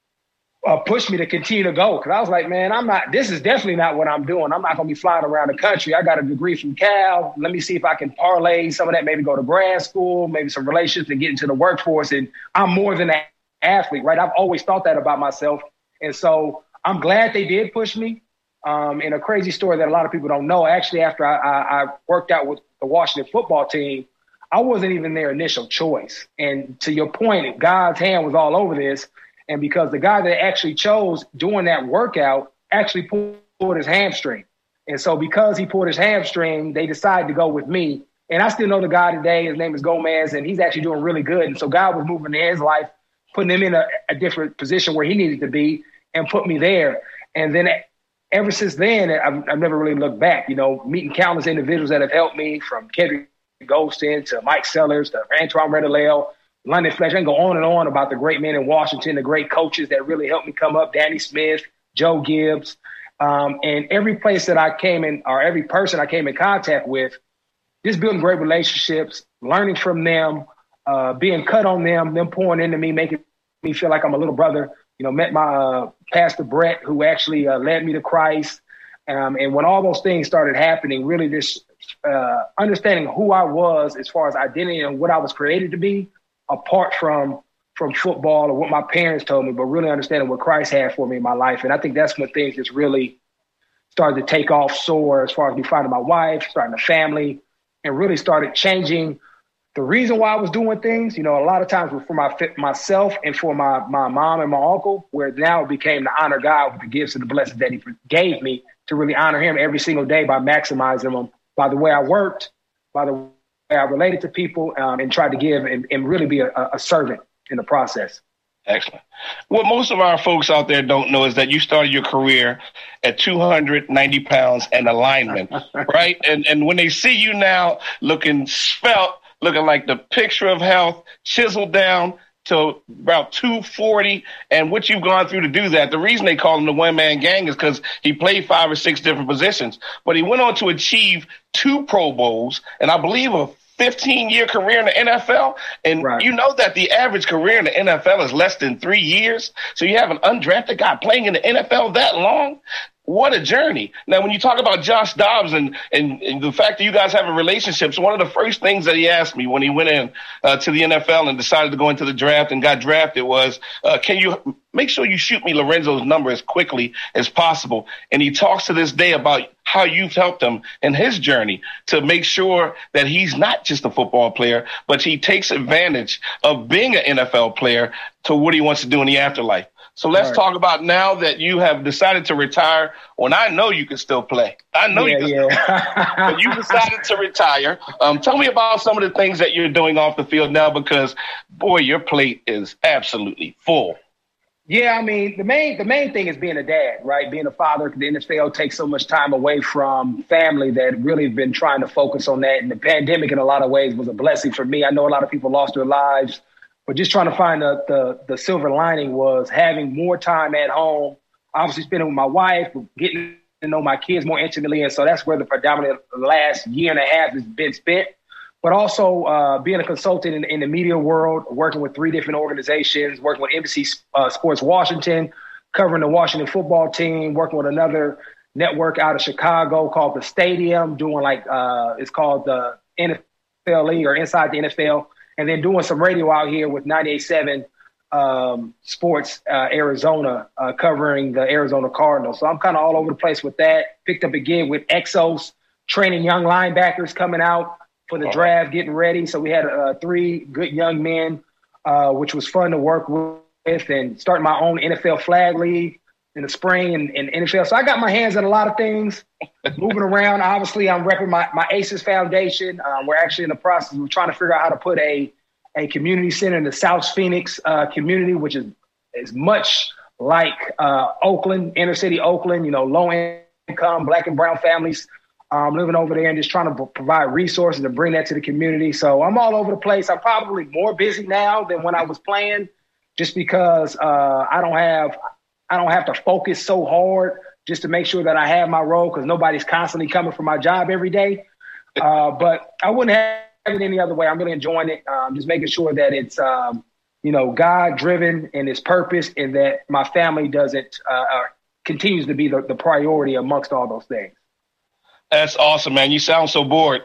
uh, pushed me to continue to go. Cause I was like, man, I'm not, this is definitely not what I'm doing. I'm not going to be flying around the country. I got a degree from Cal. Let me see if I can parlay some of that, maybe go to grad school, maybe some relationships and get into the workforce. And I'm more than an athlete, right? I've always thought that about myself. And so I'm glad they did push me. Um, and a crazy story that a lot of people don't know, actually, after I, I, I worked out with the Washington football team, I wasn't even their initial choice. And to your point, God's hand was all over this. And because the guy that actually chose doing that workout actually pulled his hamstring. And so because he pulled his hamstring, they decided to go with me. And I still know the guy today. His name is Gomez, and he's actually doing really good. And so God was moving in his life, putting him in a, a different position where he needed to be and put me there. And then ever since then, I've, I've never really looked back, you know, meeting countless individuals that have helped me, from Kendrick Golston to Mike Sellers to Antoine Redaleo, London Fletcher. I can go on and on about the great men in Washington, the great coaches that really helped me come up, Danny Smith, Joe Gibbs. Um, and every place that I came in, or every person I came in contact with, just building great relationships, learning from them, uh, being cut on them, them pouring into me, making me feel like I'm a little brother. You know, met my uh, Pastor Brett, who actually uh, led me to Christ. Um, and when all those things started happening, really just uh, understanding who I was as far as identity and what I was created to be, apart from from football or what my parents told me, but really understanding what Christ had for me in my life. And I think that's when things just really started to take off, soar, as far as me finding my wife, starting a family, and really started changing the reason why I was doing things. You know, a lot of times for my myself and for my, my mom and my uncle, where now it became to honor God with the gifts and the blessings that he gave me, to really honor him every single day by maximizing them, by the way I worked, by the way I related to people, um, and tried to give and, and really be a, a servant in the process. Excellent. What most of our folks out there don't know is that you started your career at two hundred ninety pounds and a lineman, right? And and when they see you now looking svelte, looking like the picture of health, chiseled down, to about two forty, and what you've gone through to do that. The reason they call him the one-man gang is because he played five or six different positions. But he went on to achieve two Pro Bowls, and I believe a fifteen-year career in the N F L. And right. you know that the average career in the N F L is less than three years. So you have an undrafted guy playing in the N F L that long? What a journey. Now, when you talk about Josh Dobbs and, and, and the fact that you guys have a relationship, so one of the first things that he asked me when he went in uh, to the N F L and decided to go into the draft and got drafted was, uh, can you make sure you shoot me Lorenzo's number as quickly as possible? And he talks to this day about how you've helped him in his journey to make sure that he's not just a football player, but he takes advantage of being an N F L player to what he wants to do in the afterlife. So let's right. talk about now that you have decided to retire. When I know you can still play. I know yeah, you can yeah. still play. But you decided to retire. Um, tell me about some of the things that you're doing off the field now because, boy, your plate is absolutely full. Yeah, I mean, the main the main thing is being a dad, right? Being a father. The N F L takes so much time away from family that really have been trying to focus on that. And the pandemic, in a lot of ways, was a blessing for me. I know a lot of people lost their lives. But just trying to find the, the the silver lining was having more time at home, obviously spending with my wife, getting to know my kids more intimately. And so that's where the predominant last year and a half has been spent. But also uh, being a consultant in, in the media world, working with three different organizations, working with Embassy uh, Sports Washington, covering the Washington football team, working with another network out of Chicago called The Stadium, doing like uh, it's called the N F L League or Inside the N F L. And then doing some radio out here with ninety-eight point seven um, Sports uh, Arizona, uh, covering the Arizona Cardinals. So I'm kind of all over the place with that. Picked up a gig with Exos, training young linebackers coming out for the draft, getting ready. So we had uh, three good young men, uh, which was fun to work with, and starting my own N F L flag league in the spring and, and N F L. So I got my hands in a lot of things, moving around. Obviously, I'm repping my, my ACES Foundation. Um, we're actually in the process of trying to figure out how to put a, a community center in the South Phoenix uh, community, which is, is much like uh, Oakland, inner city Oakland, you know, low income, black and brown families um, living over there and just trying to provide resources to bring that to the community. So I'm all over the place. I'm probably more busy now than when I was playing just because uh, I don't have – I don't have to focus so hard just to make sure that I have my role because nobody's constantly coming for my job every day. Uh, but I wouldn't have it any other way. I'm really enjoying it. Um, just making sure that it's, um, you know, God-driven and its purpose and that my family doesn't uh, uh, continues to be the, the priority amongst all those things. That's awesome, man. You sound so bored.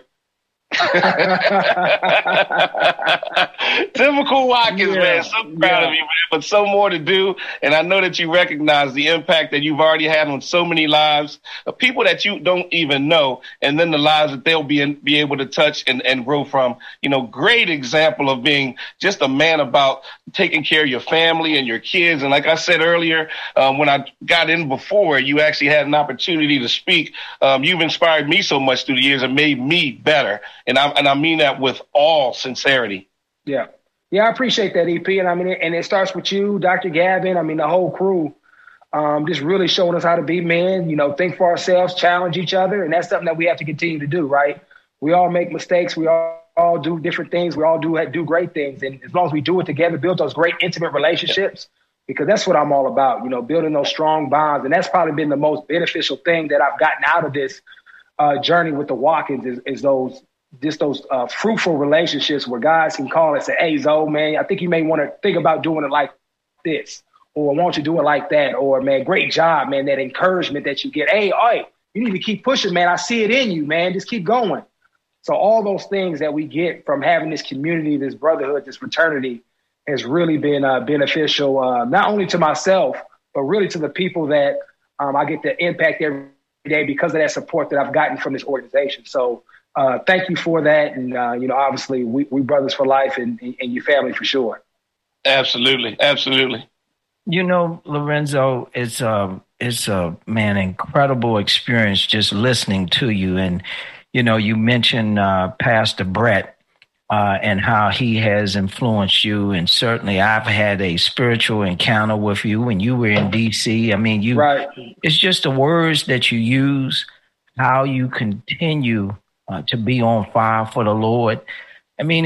Typical Watkins, yeah, man. So proud yeah. of you, man. But so more to do. And I know that you recognize the impact that you've already had on so many lives of people that you don't even know, and then the lives that they'll be in, be able to touch and, and grow from. You know, great example of being just a man about taking care of your family and your kids. And like I said earlier, um, when I got in before, you actually had an opportunity to speak. Um, you've inspired me so much through the years and made me better. And I, and I mean that with all sincerity. Yeah. Yeah, I appreciate that, E P. And I mean, and it starts with you, Doctor Gavin. I mean, the whole crew, um, just really showing us how to be men, you know, think for ourselves, challenge each other. And that's something that we have to continue to do, right? We all make mistakes. We all, all do different things. We all do do great things. And as long as we do it together, build those great intimate relationships, because that's what I'm all about, you know, building those strong bonds. And that's probably been the most beneficial thing that I've gotten out of this uh, journey with the Watkins is, is those just those uh, fruitful relationships where guys can call and say, hey, Zoe, man, I think you may want to think about doing it like this, or why don't you do it like that? Or, man, great job, man, that encouragement that you get. Hey, hey, you need to keep pushing, man. I see it in you, man. Just keep going. So all those things that we get from having this community, this brotherhood, this fraternity has really been uh, beneficial, uh, not only to myself, but really to the people that um, I get to impact every day because of that support that I've gotten from this organization. So Uh, thank you for that. And, uh, you know, obviously we, we brothers for life and, and your family for sure. Absolutely. Absolutely. You know, Lorenzo, it's a, it's a, man, incredible experience just listening to you. And, you know, you mentioned uh, Pastor Brett uh, and how he has influenced you. And certainly I've had a spiritual encounter with you when you were in D C. I mean, you, right. It's just the words that you use, how you continue Uh, to be on fire for the Lord. I mean, and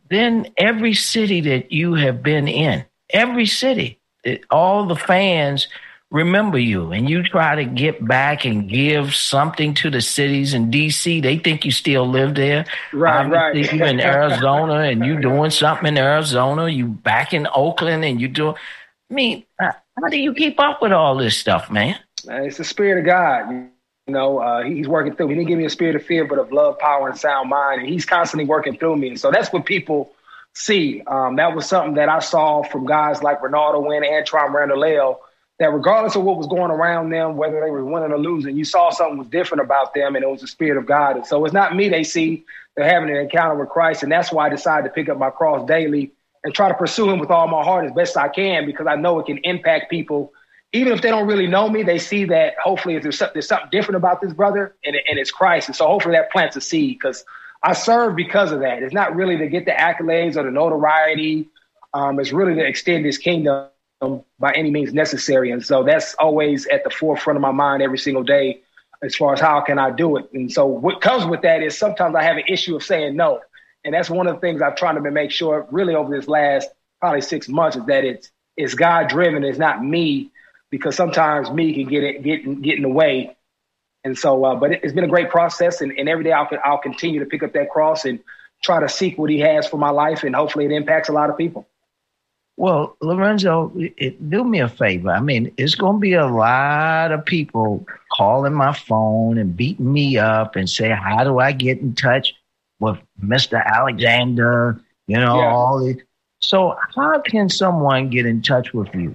then every city that you have been in, every city, it, all the fans remember you, and you try to get back and give something to the cities in D C. They think you still live there. Right, Obviously, right. you in Arizona, and you doing something in Arizona. You back in Oakland, and you do. I mean, how do you keep up with all this stuff, man? It's the spirit of God. You know, uh, he's working through. He didn't give me a spirit of fear, but of love, power, and sound mind. And he's constantly working through me. And so that's what people see. Um, that was something that I saw from guys like Ronaldo Wynn, Antron Randall, that regardless of what was going around them, whether they were winning or losing, you saw something was different about them, and it was the spirit of God. And so it's not me they see. They're having an encounter with Christ, and that's why I decided to pick up my cross daily and try to pursue him with all my heart as best I can, because I know it can impact people. Even if they don't really know me, they see that hopefully if there's something, there's something different about this brother, and, and it's Christ. And so hopefully that plants a seed, because I serve because of that. It's not really to get the accolades or the notoriety. Um, it's really to extend his kingdom by any means necessary. And so that's always at the forefront of my mind every single day as far as how can I do it. And so what comes with that is sometimes I have an issue of saying no. And that's one of the things I've tried to make sure really over this last probably six months is that it's it's God driven. It's not me, because sometimes me can get it get get in the way. And so, uh, but it, it's been a great process. And, and every day I'll I'll continue to pick up that cross and try to seek what he has for my life. And hopefully it impacts a lot of people. Well, Lorenzo, it, do me a favor. I mean, it's going to be a lot of people calling my phone and beating me up and say, how do I get in touch with Mister Alexander? You know, yeah. all the, so how can someone get in touch with you?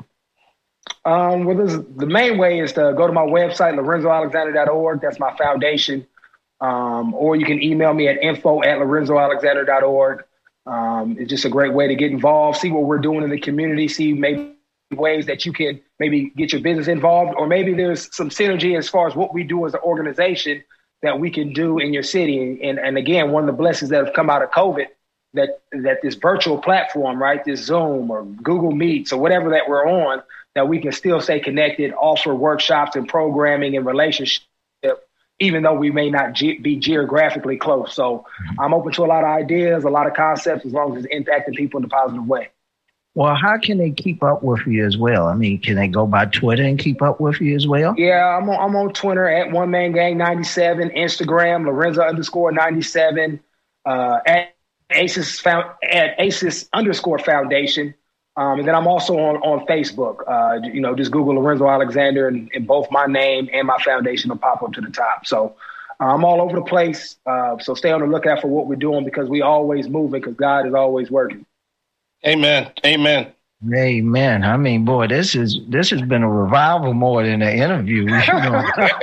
Um, well, this is, the main way is to go to my website, lorenzo alexander dot org. That's my foundation. Um, or you can email me at info at lorenzo alexander dot org. Um, it's just a great way to get involved, see what we're doing in the community, see maybe ways that you can maybe get your business involved, or maybe there's some synergy as far as what we do as an organization that we can do in your city. And, and again, one of the blessings that have come out of COVID, that that this virtual platform, right, this Zoom or Google Meets or whatever that we're on, that we can still stay connected, offer workshops and programming and relationship, even though we may not ge- be geographically close. So I'm open to a lot of ideas, a lot of concepts, as long as it's impacting people in a positive way. Well, how can they keep up with you as well? I mean, can they go by Twitter and keep up with you as well? Yeah, I'm on, I'm on Twitter at One Man Gang ninety-seven, Instagram, Lorenzo underscore ninety-seven, uh, at ACES, found, at ACES underscore foundation. Um, and then I'm also on, on Facebook. Uh, you know, just Google Lorenzo Alexander, and, and both my name and my foundation will pop up to the top. So uh, I'm all over the place. Uh, so stay on the lookout for what we're doing, because we always moving, because God is always working. Amen. Amen. Amen. I mean, boy, this is this has been a revival more than an interview. You know?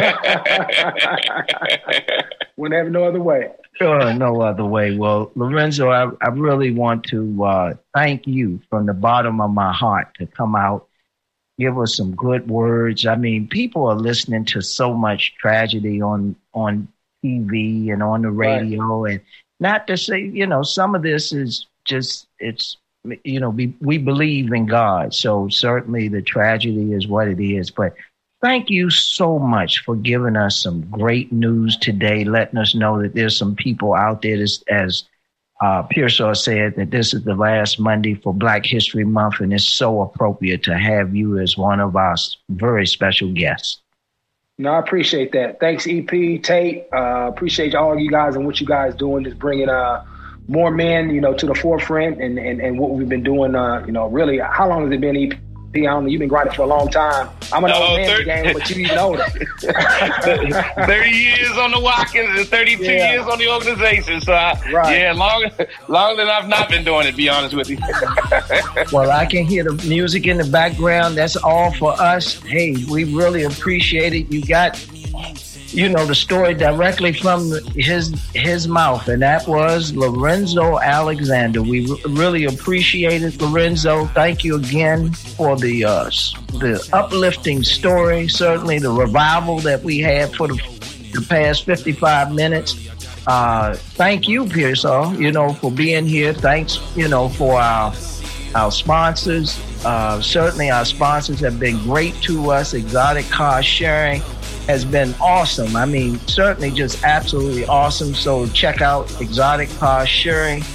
Wouldn't have no other way. Sure, no other way. Well, Lorenzo, I, I really want to uh, thank you from the bottom of my heart to come out, give us some good words. I mean, people are listening to so much tragedy on on T V and on the radio, right. And not to say, you know, some of this is just, it's, you know, we, we believe in God. So certainly the tragedy is what it is. But thank you so much for giving us some great news today, letting us know that there's some people out there, as, as uh, Pearsall said, that this is the last Monday for Black History Month, and it's so appropriate to have you as one of our very special guests. No, I appreciate that. Thanks, E P, Tate. Uh, appreciate all you guys and what you guys doing, just bringing uh, more men, you know, to the forefront, and, and, and what we've been doing, uh, you know, really, how long has it been, E P? I don't know, you've been grinding for a long time. I'm an no, old man in the game, but you even older. thirty years on the Watkins and thirty-two yeah. years on the organization. So, I, right. yeah, long, longer than I've not been doing it, to be honest with you. Well, I can hear the music in the background. That's all for us. Hey, we really appreciate it. You got, you know, the story directly from his his mouth, and that was Lorenzo Alexander. We r- really appreciate it, Lorenzo. Thank you again for the uh, the uplifting story. Certainly, the revival that we had for the, the past fifty-five minutes. Uh, thank you, Pearsall, you know, for being here. Thanks, you know, for our our sponsors. Uh, certainly, our sponsors have been great to us. Exotic Car Sharing has been awesome. I mean, certainly just absolutely awesome. So check out Exotic Car Sharing.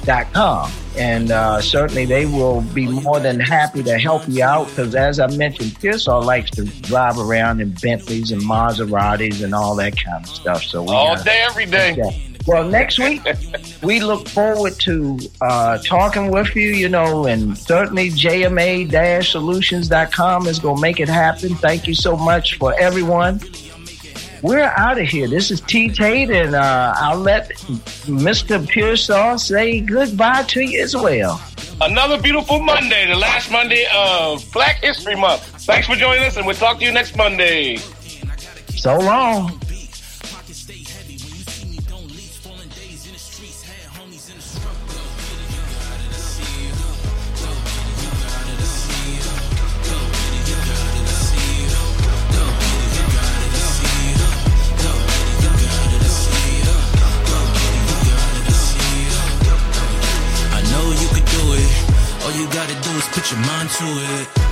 dot com. And uh, certainly they will be more than happy to help you out because, as I mentioned, Pearsall likes to drive around in Bentleys and Maseratis and all that kind of stuff. So we all gotta, day, every day. Okay. Well, next week, we look forward to uh, talking with you, you know, and certainly J M A solutions dot com is going to make it happen. Thank you so much for everyone. We're out of here. This is T. Tate, and uh, I'll let Mister Pearsall say goodbye to you as well. Another beautiful Monday, the last Monday of Black History Month. Thanks for joining us, and we'll talk to you next Monday. So long. All you gotta do is put your mind to it.